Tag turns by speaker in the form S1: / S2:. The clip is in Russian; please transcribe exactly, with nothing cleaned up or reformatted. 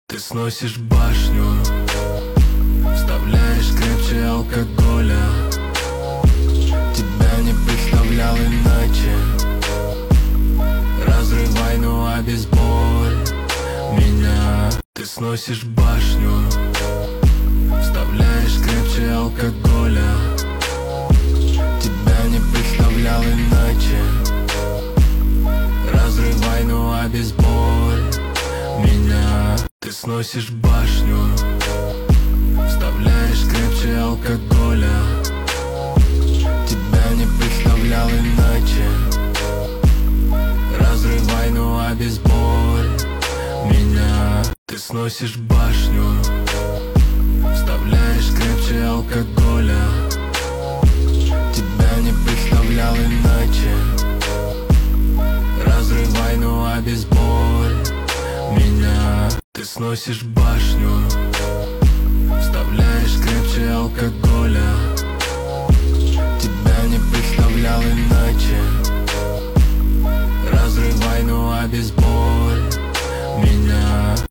S1: Ты сносишь башню, вставляешь крепче алкоголя. Тебя не представлял иначе. Разрывай, ну обезболь меня. Ты сносишь башню, вставляешь крепче алкоголя. Тебя не представлял иначе. Разрывай, ну обезболь меня. Ты сносишь башню, вставляешь крепче алкоголя. Тебя не представлял иначе. Разрывай, ну обезболь меня. Ты сносишь башню, вставляешь крепче алкоголя. Тебя не представлял иначе. Разрывай, ну обезболь меня. Ты сносишь башню, вставляешь